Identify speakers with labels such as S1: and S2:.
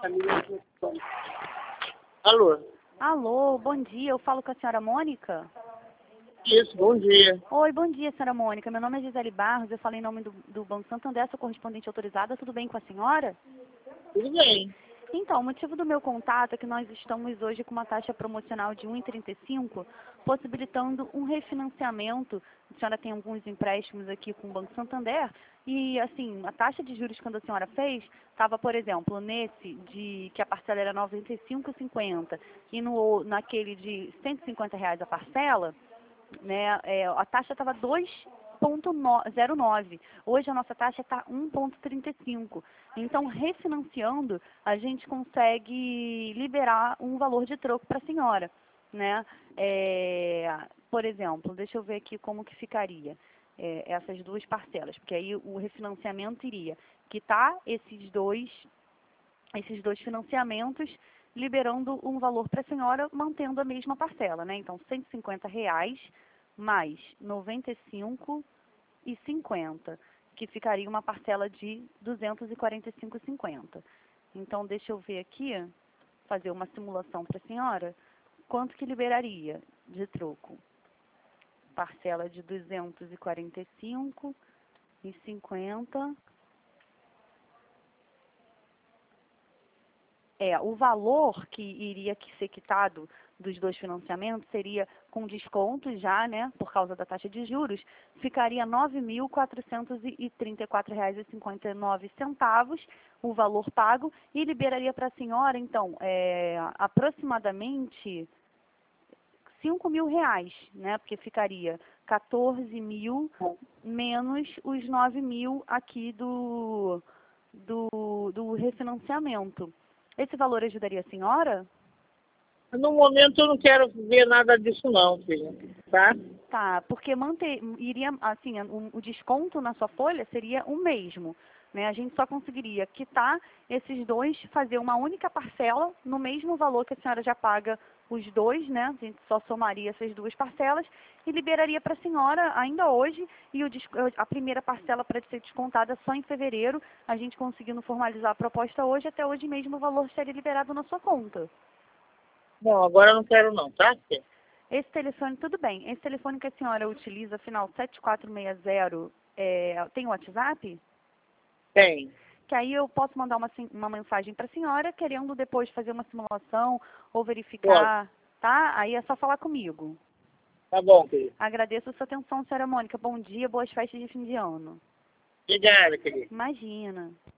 S1: Alô?
S2: Alô, bom dia. Eu falo com a senhora Mônica?
S1: Isso, bom dia.
S2: Oi, bom dia, senhora Mônica. Meu nome é Gisele Barros, eu falo em nome do Banco Santander, sou correspondente autorizada. Tudo bem com a senhora?
S1: Tudo bem.
S2: Então, o motivo do meu contato é que nós estamos hoje com uma taxa promocional de 1,35, possibilitando um refinanciamento. A senhora tem alguns empréstimos aqui com o Banco Santander e, assim, a taxa de juros quando a senhora fez estava, por exemplo, nesse de que a parcela era R$ 95,50 e naquele de R$ 150 a parcela, né, a taxa estava 2,09. Hoje a nossa taxa está 1,35. Então, refinanciando, a gente consegue liberar um valor de troco para a senhora, né? Por exemplo, deixa eu ver aqui como que ficaria essas duas parcelas, porque aí o refinanciamento iria quitar esses dois financiamentos, liberando um valor para a senhora, mantendo a mesma parcela, né? Então, R$ 150 mais R$ 95,50, que ficaria uma parcela de R$ 245,50. Então, deixa eu ver aqui, fazer uma simulação para a senhora, quanto que liberaria de troco? Parcela de R$ 245,50. O valor que iria ser quitado dos dois financiamentos seria com desconto já, né, por causa da taxa de juros, ficaria R$ 9.434,59 o valor pago e liberaria para a senhora, então, aproximadamente R$ 5.000, né, porque ficaria 14.000 menos os 9.000 aqui do refinanciamento. Esse valor ajudaria a senhora?
S1: No momento eu não quero ver nada disso não, filha. Tá?
S2: Tá, porque iria, assim, o desconto na sua folha seria o mesmo, né? A gente só conseguiria quitar esses dois, fazer uma única parcela no mesmo valor que a senhora já paga os dois, né? A gente só somaria essas duas parcelas e liberaria para a senhora ainda hoje, e a primeira parcela para ser descontada só em fevereiro, a gente conseguindo formalizar a proposta hoje, até hoje mesmo o valor estaria liberado na sua conta.
S1: Bom, agora eu não quero não, tá, filha?
S2: Esse telefone, tudo bem. Esse telefone que a senhora utiliza, final 7460, tem WhatsApp?
S1: Tem.
S2: Que aí eu posso mandar uma mensagem para a senhora, querendo depois fazer uma simulação ou verificar, tá? Aí é só falar comigo.
S1: Tá bom, querido.
S2: Agradeço a sua atenção, senhora Mônica. Bom dia, boas festas de fim de ano.
S1: Obrigada, querido.
S2: Imagina.